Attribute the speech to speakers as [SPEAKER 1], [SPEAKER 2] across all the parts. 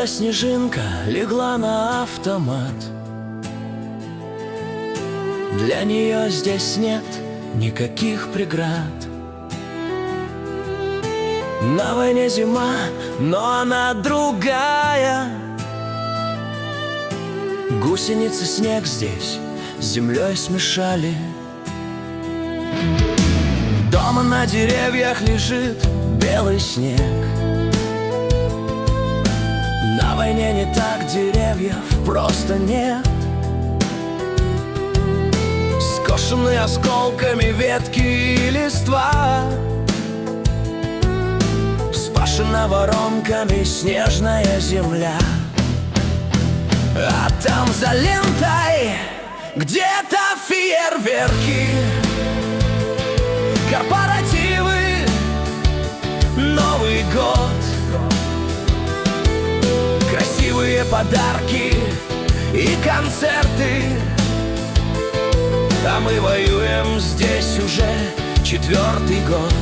[SPEAKER 1] Белая снежинка легла на автомат. Для нее здесь нет никаких преград. На войне зима, но она другая. Гусеницы снег здесь с землей смешали. Дома на деревьях лежит белый снег. На войне не так, деревьев просто нет. Скошенные осколками ветки и листва, вспашена воронками снежная земля. А там за лентой где-то фейерверки, корпоративы, Новый год, красивые подарки и концерты. А мы воюем здесь уже 4-й год.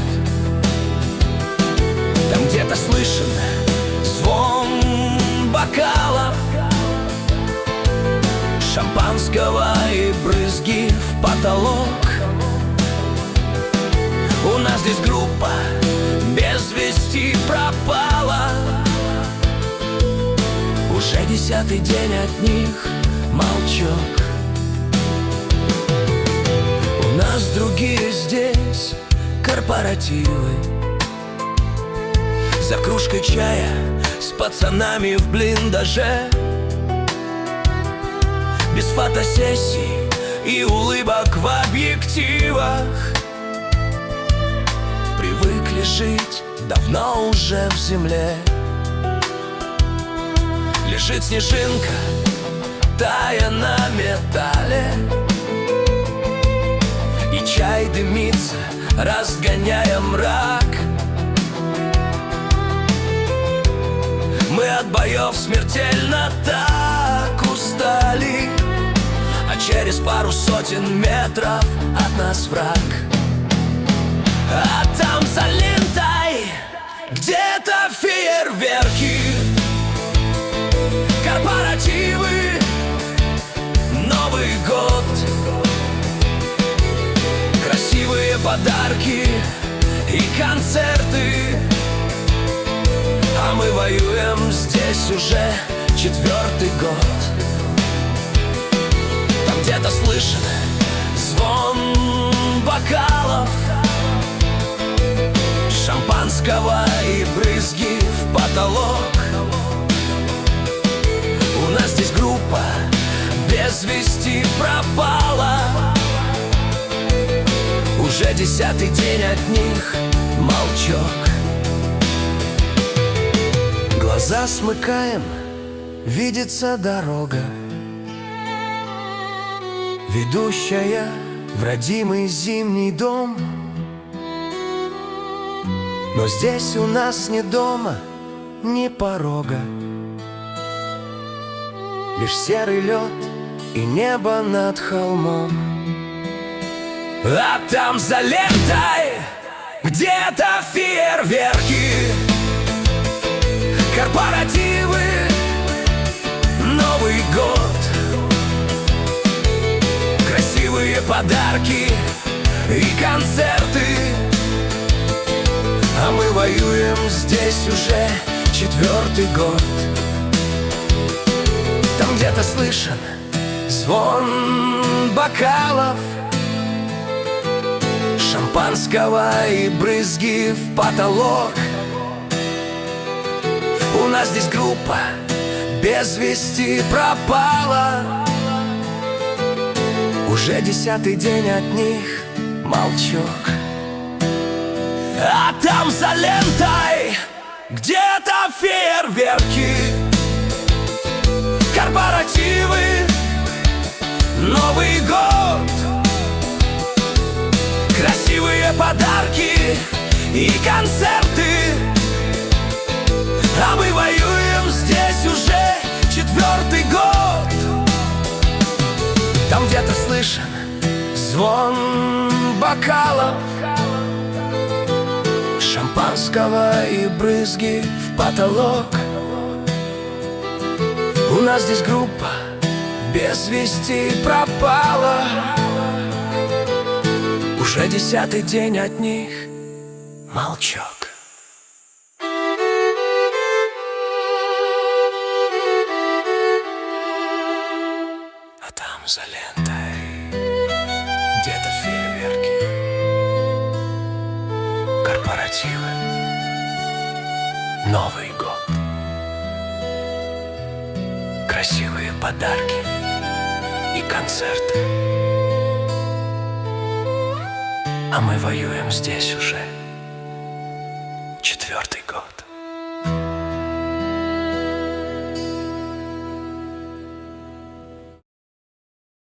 [SPEAKER 1] Там где-то слышен звон бокалов, шампанского и брызги в потолок. У нас здесь группа без вести пропала. Уже 10-й день от них молчок. У нас другие здесь корпоративы, за кружкой чая с пацанами в блиндаже, без фотосессий и улыбок в объективах. Привыкли жить давно уже в земле. Лежит снежинка, тая на металле, и чай дымится, разгоняя мрак. Мы от боев смертельно так устали, а через пару сотен метров от нас враг. А там за лентой где-то фейерверки, корпоративы, Новый год, красивые подарки и концерты. А мы воюем здесь уже 4-й год. Там где-то слышен звон бокалов, шампанского и брызги в потолок. У нас здесь группа без вести пропала. Уже 10-й день от них молчок. Глаза смыкаем, видится дорога, ведущая в родимый зимний дом. Но здесь у нас ни дома, ни порога, лишь серый лед и небо над холмом. А там за лентой где-то фейерверки, корпоративы, Новый год, красивые подарки и концерты. А мы воюем здесь уже 4-й год. Там где-то слышен звон бокалов, шампанского и брызги в потолок. У нас здесь группа без вести пропала. Уже 10-й день от них молчок. А там за лентой где-то фейерверки, корпоративы, Новый год, красивые подарки и концерты. А мы воюем здесь уже 4-й год. Там где-то слышен звон бокалов, шампанского и брызги в потолок. У нас здесь группа без вести пропала. Уже 10-й день от них молчок. А там за лентой где-то фейерверки, корпоративы, Новый год, красивые подарки и концерты. А мы воюем здесь уже 4-й год.